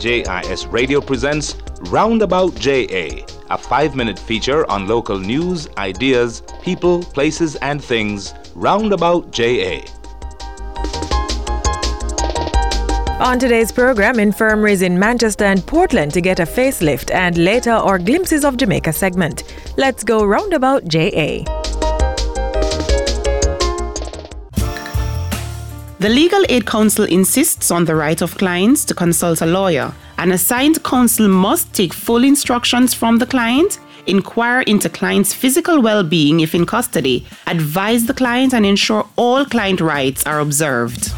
JIS Radio presents Roundabout JA, a 5-minute feature on local news, ideas, people, places, and things. Roundabout JA. On today's program, infirmaries in Manchester and Portland to get a facelift, and later our Glimpses of Jamaica segment. Let's go Roundabout JA. The Legal Aid Council insists on the right of clients to consult a lawyer. An assigned counsel must take full instructions from the client, inquire into client's physical well-being if in custody, advise the client, and ensure all client rights are observed.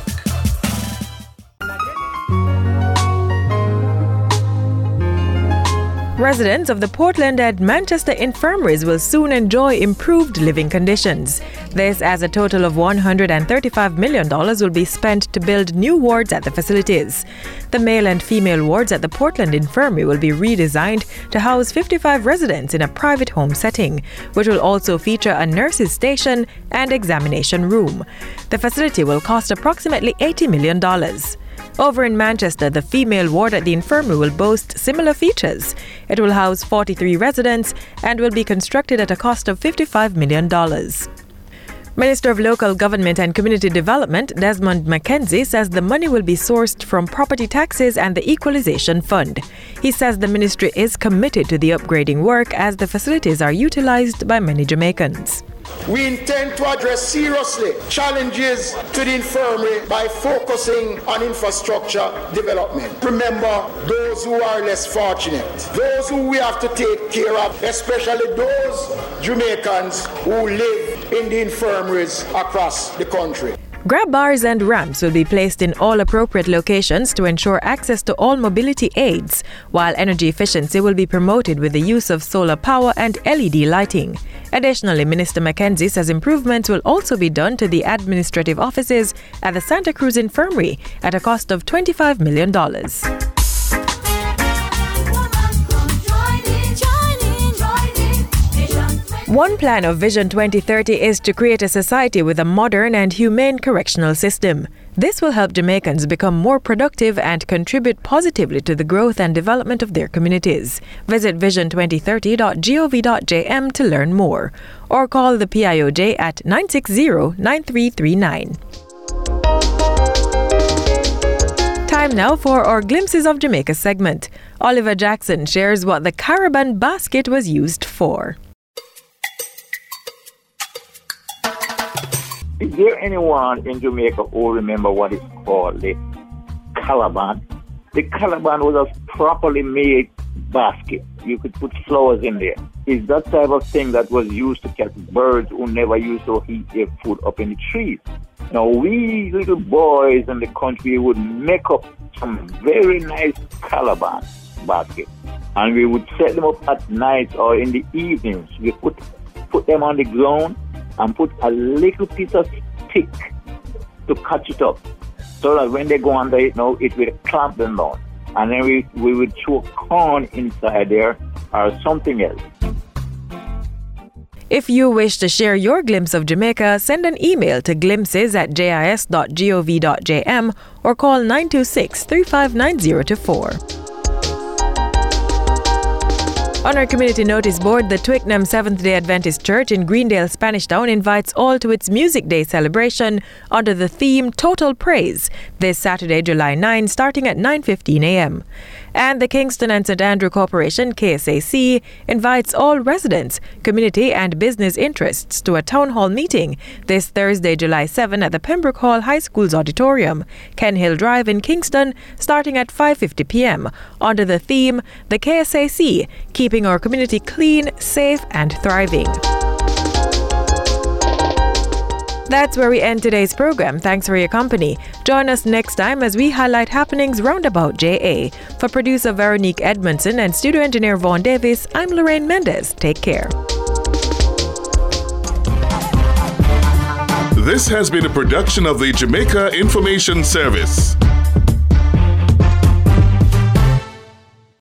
Residents of the Portland and Manchester infirmaries will soon enjoy improved living conditions. This as a total of $135 million will be spent to build new wards at the facilities. The male and female wards at the Portland Infirmary will be redesigned to house 55 residents in a private home setting, which will also feature a nurse's station and examination room. The facility will cost approximately $80 million. Over in Manchester, the female ward at the infirmary will boast similar features. It will house 43 residents and will be constructed at a cost of $55 million. Minister of Local Government and Community Development, Desmond McKenzie, says the money will be sourced from property taxes and the Equalization Fund. He says the ministry is committed to the upgrading work as the facilities are utilized by many Jamaicans. We intend to address seriously challenges to the infirmary by focusing on infrastructure development. Remember those who are less fortunate, those who we have to take care of, especially those Jamaicans who live in the infirmaries across the country. Grab bars and ramps will be placed in all appropriate locations to ensure access to all mobility aids, while energy efficiency will be promoted with the use of solar power and LED lighting. Additionally, Minister McKenzie says improvements will also be done to the administrative offices at the Santa Cruz Infirmary at a cost of $25 million. One plan of Vision 2030 is to create a society with a modern and humane correctional system. This will help Jamaicans become more productive and contribute positively to the growth and development of their communities. Visit vision2030.gov.jm to learn more, or call the PIOJ at 960-9339. Time now for our Glimpses of Jamaica segment. Oliver Jackson shares what the Caravan basket was used for. Is there anyone in Jamaica who remember what is called the calaban? The calaban was a properly made basket. You could put flowers in there. It's that type of thing that was used to catch birds who never used to heat their food up in the trees. Now, we little boys in the country would make up some very nice calaban basket, and we would set them up at night or in the evenings. We put them on the ground and put a little piece of stick to catch it up, so that when they go under it now, it will clamp them down. And then we would throw corn inside there or something else. If you wish to share your glimpse of Jamaica, send an email to glimpses@jis.gov.jm or call 926-359-024. On our community notice board, the Twickenham Seventh-day Adventist Church in Greendale, Spanish Town invites all to its Music Day celebration under the theme Total Praise this Saturday, July 9, starting at 9:15 a.m. And the Kingston and St. Andrew Corporation, KSAC, invites all residents, community and business interests to a town hall meeting this Thursday, July 7 at the Pembroke Hall High School's auditorium, Ken Hill Drive in Kingston, starting at 5:50 p.m. under the theme The KSAC, Keeping Our Community Clean, Safe and Thriving. That's where we end today's program. Thanks for your company. Join us next time as we highlight happenings roundabout JA. For producer Veronique Edmondson and studio engineer Vaughn Davis, I'm Lorraine Mendez. Take care. This has been a production of the Jamaica Information Service.